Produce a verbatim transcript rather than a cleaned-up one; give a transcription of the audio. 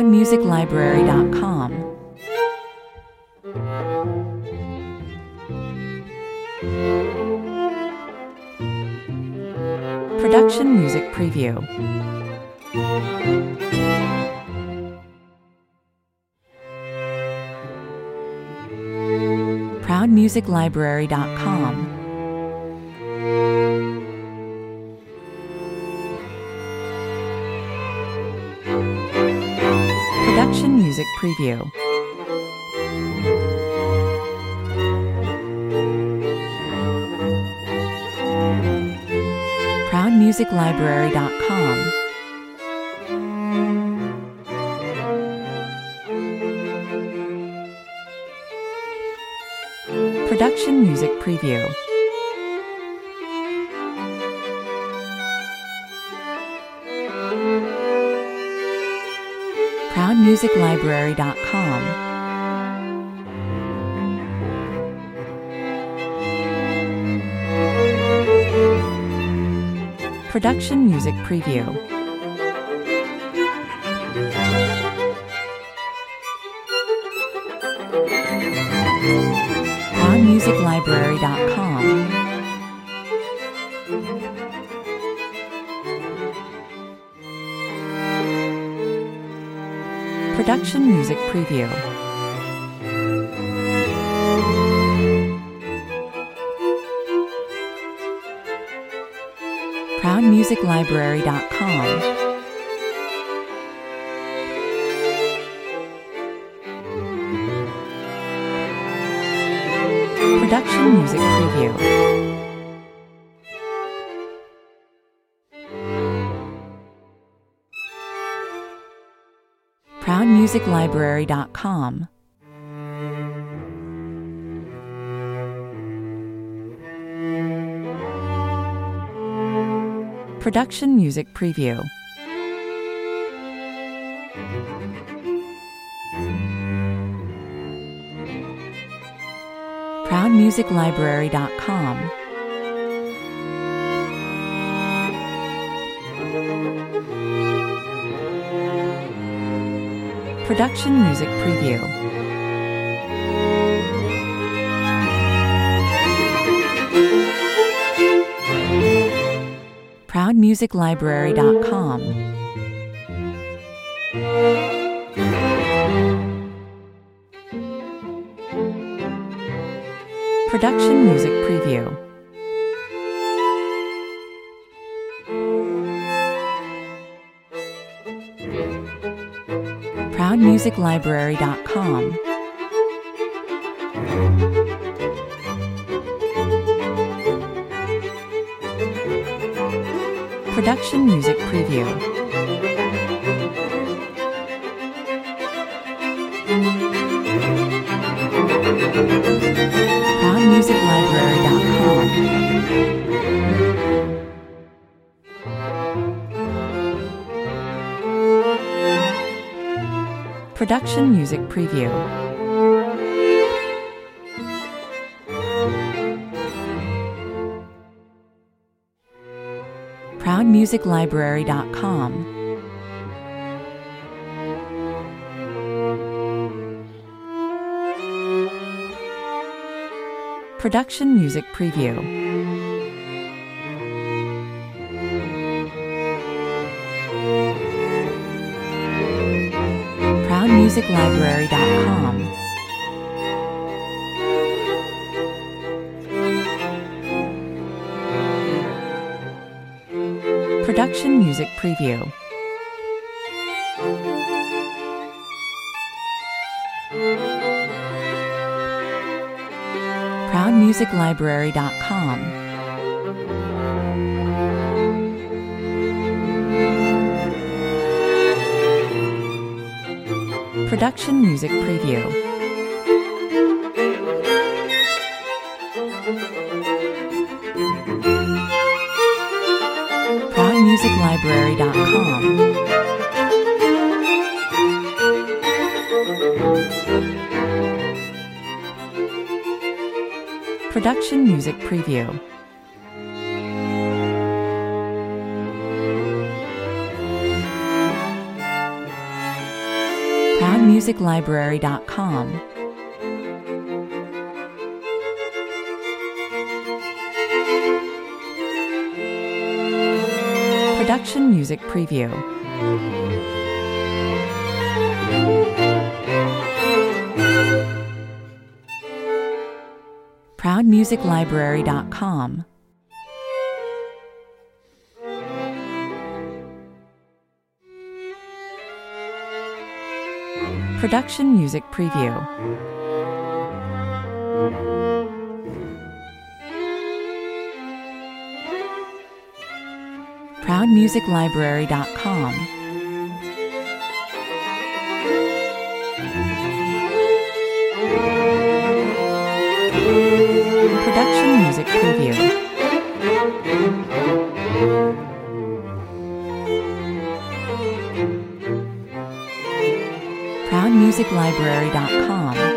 proud music library dot com. Production Music Preview. proud music library dot com. Production Music Preview. proud music library dot com. Production Music Preview. proud music library dot com. Production Music Preview. proud music library dot com. Production Music Preview. proud music library dot com. Production Music Preview. proud music library dot com. Production Music Preview. proud music library dot com. Production Music Preview. proud music library dot com. Production Music Preview. proud music library dot com. Production Music Preview. proud music library dot com. Production Music Preview. proud music library dot com. Production Music Preview. proud music library dot com. Production Music Preview. proud music library dot com. Production Music Preview. proud music library dot com. Production Music Preview. music library dot com. Production Music Preview. proud music library dot com. Production Music Preview. proud music library dot com. Production Music Preview. proud music library dot com.